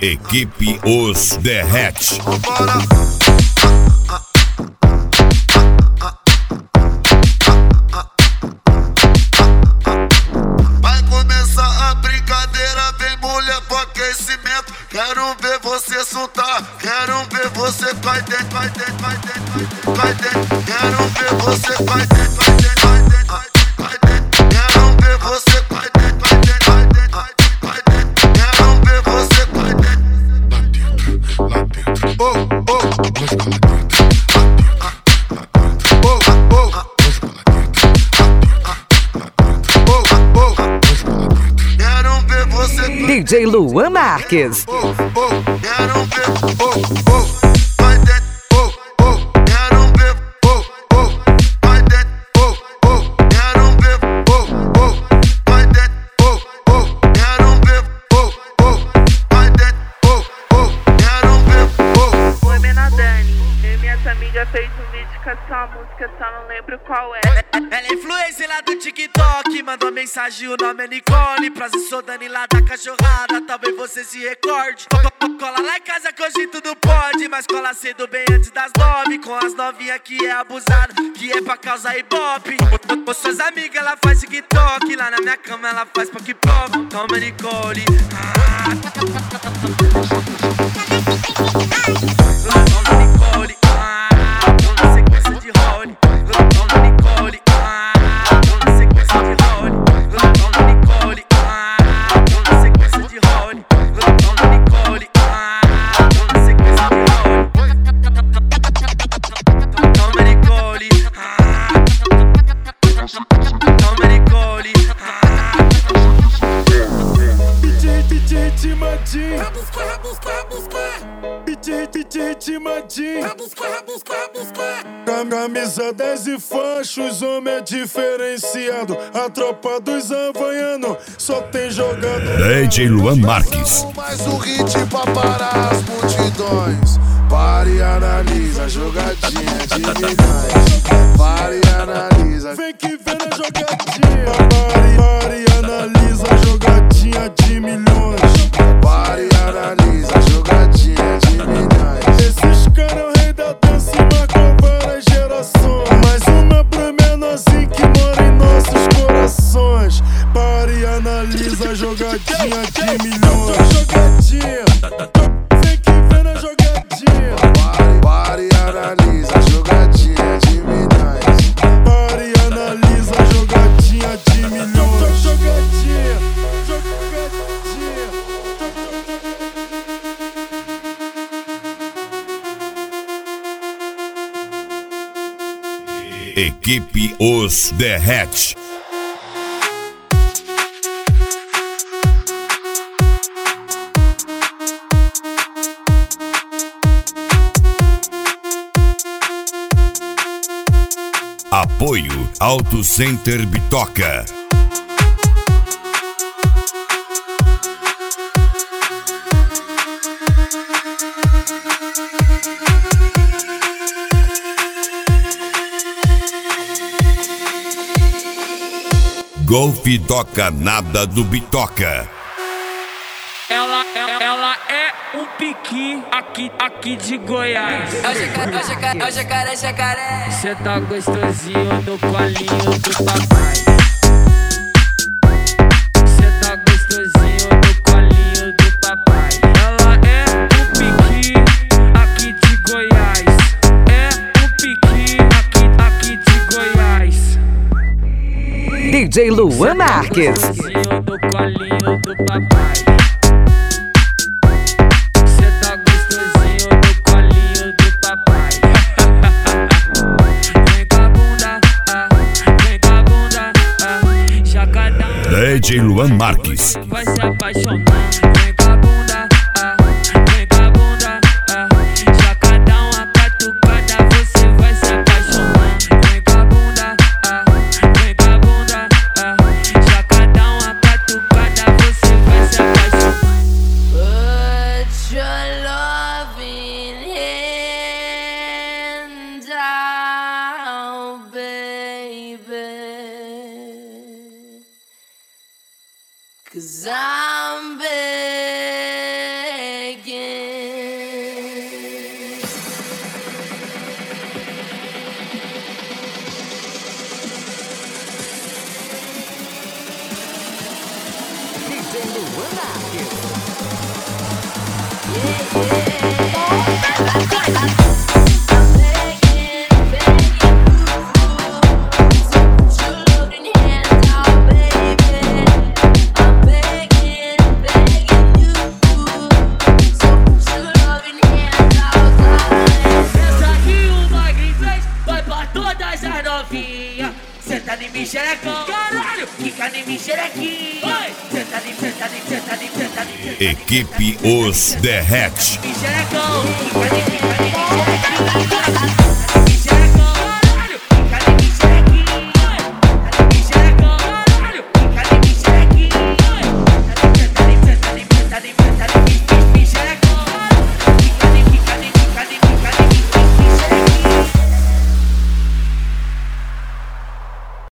Equipe Os Derrete. Vai começar a brincadeira, vem mulher pro aquecimento. Quero ver você soltar, quero ver você vai dentro, vai dentro, vai dentro, vai dentro. Quero ver você vai dentro, vai dentro, vai dentro, vai dentro. Quero ver você vai dentro, vai dentro, vai dentro, vai dentro. Quero ver você vai dentro. Lá dentro, oh, oh, vai ficar lá dentro. Oh, oh, vai ficar lá dentro. Quero ver você. DJ Luan Marques. Quero ver, vai dentro, quero ver, vai dentro, quero ver, vai dentro, quero ver, vai dentro, quero ver. Oi, Mena Dani, eu e minhas amigas fez um vídeo com essa música, só não lembro qual é. Ela é influencer lá do TikTok, mandou mensagem, o nome é Nicole. Prazer, sou Dani lá da cachorrada, talvez você se recorde. Cola lá em casa que hoje tudo pode, mas cola cedo bem antes das 9. Com as novinhas que é abusado, que é pra causar ibope. Com suas amigas ela faz TikTok, lá na minha cama ela faz pop-pop. Toma Nicole. Toma Nicole. Toma sequência de role. Toma Nicole. Toma sequência de role. Toma Nicole. Toma sequência de role. Toma Nicole. Toma sequência de role. Toma Nicole. Toma Nicole. DJ Timadinho, DJ Timadinho, camisa 10 e fachos, homem é diferenciado. A tropa dos havaianos só tem jogador. DJ Luan Marques. Mais um hit pra parar as multidões. Pare e analisa a jogadinha de milhões. Pare e analisa. Vem que vem na jogadinha. Pare e analisa a jogadinha de milhões. Pare e analisa a jogadinha de milhões. Esses caras é o rei da dança e marcam várias gerações. Mais uma pro menorzinho que mora em nossos corações. Pare e analisa a jogadinha de milhões. Jogadinha, vem que vem na jogadinha. Pare e analisa a jogadinha de milhões. Pare e analisa a jogadinha de milhões. Jogadinha, jogadinha. Equipe Os Derrete. Apoio Auto Center Bitoca. Golf Toca Nada do Bitoca. Ela é um piqui aqui de Goiás. É o jacaré, jacaré. Cê tá gostosinho no colinho do papai. Cê tá gostosinho no colinho do papai. Ela é um piqui aqui de Goiás. É um piqui aqui de Goiás. DJ Luan Marques. Gostosinho no colinho do papai. Cê tá gostosinho no colinho do papai. Vem com a bunda, vem com a bunda, jacadão. DJ Luan Marques. Vai se apaixonar. Vem com a bunda, vem com a bunda, jacadão, a catucada, você vai se apaixonar. Vem com a bunda, vem com a bunda, jacadão, a catucada, você vai se apaixonar. Put your loving hand out, baby. 'Cause I'm begging. DJ Luan Marques. Senta em mim, xerecão. Caralho, fica em mim, xerequinho. Senta em mim, senta em mim, senta em mim, senta em mim, senta em mim. Equipe Os Derrete. Xerecão.